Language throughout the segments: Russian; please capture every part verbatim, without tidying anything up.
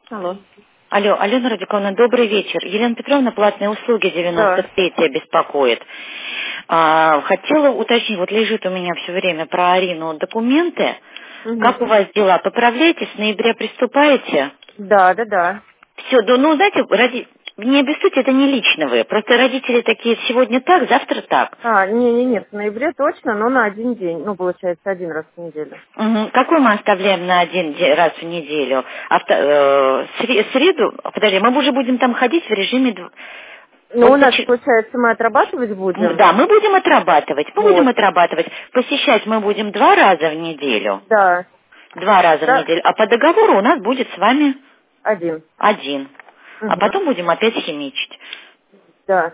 Алло. Алло, Алена Радиковна, добрый вечер. Елена Петровна, платные услуги девяносто третья беспокоит. А, хотела уточнить, вот лежит у меня все время про Арину документы. Угу. Как у вас дела? Поправляетесь? С ноября приступаете? Да, да, да. Все, да, ну, знаете, ради... не обессудьте, это не лично вы. Просто родители такие, сегодня так, завтра так. А, не, не, нет, в ноябре точно, но на один день. Ну, получается, один раз в неделю. Угу. Какой мы оставляем на один де- раз в неделю? Авто... э, сре- среду? Подожди, мы уже будем там ходить в режиме... дв- Ну, у Вот нас, поч- получается, мы отрабатывать М, будем. Да, мы будем отрабатывать, мы будем Вот. отрабатывать. Посещать мы будем два раза в неделю. Да. Два раза в Да, неделю. А по договору у нас будет с вами один. один. А Угу. потом будем опять химичить. Да.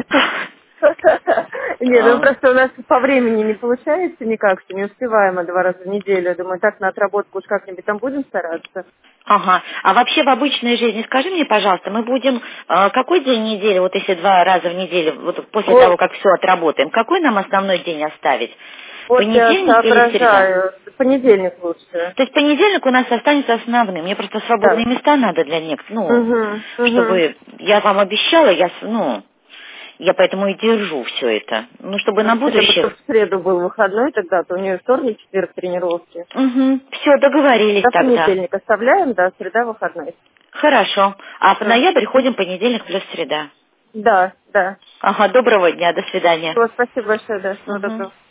Нет, ну просто у нас по времени не получается никак, что не успеваем мы два раза в неделю. Думаю, так на отработку уж как-нибудь там будем стараться. Ага. А вообще в обычной жизни, скажи мне, пожалуйста, мы будем, э, какой день недели, вот если два раза в неделю, вот после Вот, того, как все отработаем, какой нам основной день оставить? вот я Понедельник или среда? соображаю. Понедельник лучше. То есть понедельник у нас останется основным. Мне просто Да. свободные места надо для некоторых, ну, Угу, угу. чтобы я вам обещала, я, с- ну, я поэтому и держу все это. Ну, чтобы Ну, на хотя бы будущее. чтобы в среду был выходной тогда, то у нее вторник, четверг тренировки. Угу. Все, договорились До тогда. понедельника оставляем, да, среда выходной. Хорошо. А в Все. ноябрь ходим понедельник плюс среда. Да, да. Ага, доброго дня, до свидания. Все, спасибо большое, да, всего Угу. доброго.